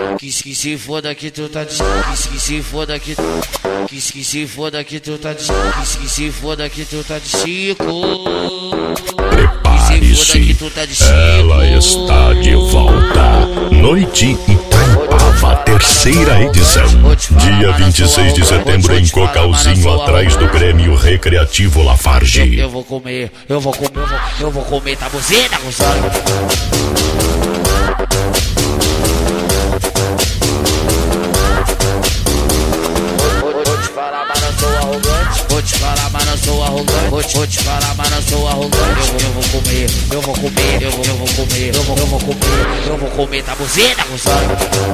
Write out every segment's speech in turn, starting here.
Que se foda que tu tá de que se foda que se foda que tu tá de que se foda que tu tá de Chico. Prepare-se, ela está de volta. Noite Itaipava, terceira edição. Dia 26 de setembro em Cocalzinho, atrás do Grêmio Recreativo Lafarge. Eu vou comer, eu vou comer, tá você, tá gostando? Vou te falar, mas não sou arrogante. Vou te falar, mas não sou arrogante. Eu vou comer, eu vou comer, eu vou comer, eu vou comer, eu vou comer, tá você, tá gostando?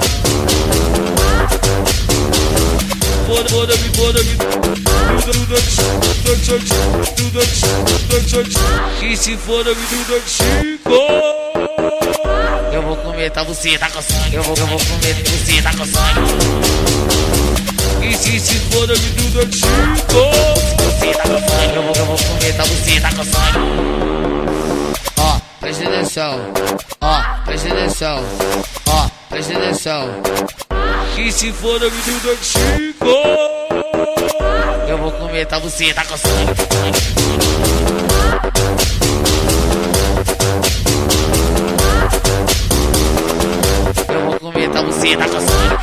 Foda-me, que se foda-me do Chico. Eu vou comer, tá você, tá coçando. Eu vou comer, você tá coçando. E se foda-me do Chico. Você tá coçando. Eu vou comer, tá você, tá coçando. Ó, presta atenção. Ó, presta atenção. Ó, presta atenção. Que se foda-me do Chico. Eu vou comer, tá você, tá coçando. Eu vou comer, tá você, tá coçando.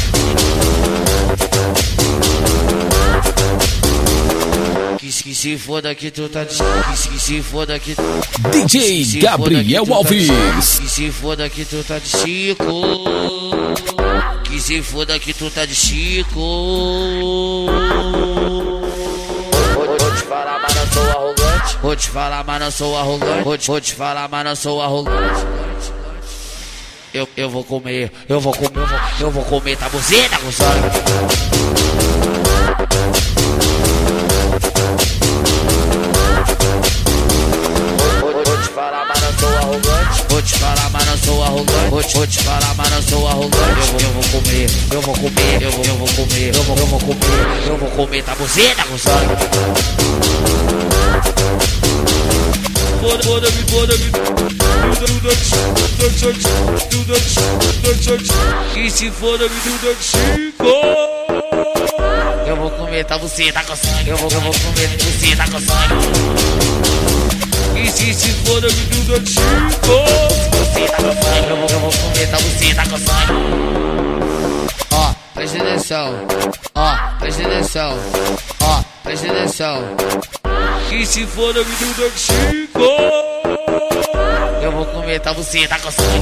Que se foda que tu tá de que se foda que DJ Gabriel Alves. Que se foda que tu tá de Chico. Que se foda que tu tá de Chico. Vou te falar, mas não sou arrogante. Vou te falar, mas não sou arrogante. Vou te falar, mas não sou arrogante. Eu vou comer, eu vou comer, tá você, tá gostando? Vou te falar, mas não sou arrogante. Vou te falar, mas não sou arrogante. Vou te falar, mas não sou arrogante. Eu vou comer, eu vou comer, eu vou comer, eu vou comer, eu vou comer, tá você, tá gostando? Foda-me, que se foda-me do Chico. Eu vou comer, tá você, tá coçando. Eu vou comer, você tá coçando. E se foda-me do Chico. Você tá coçando. Eu vou comer, tá você, tá coçando. Ó, presta atenção. Ó, presta atenção. Ó, presta atenção. Que se foda-me do Chico. Eu vou comer, tá você, tá coçando.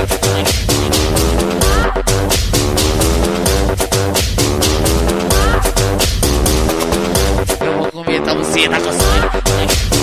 Eu vou comer, tá você, tá coçando.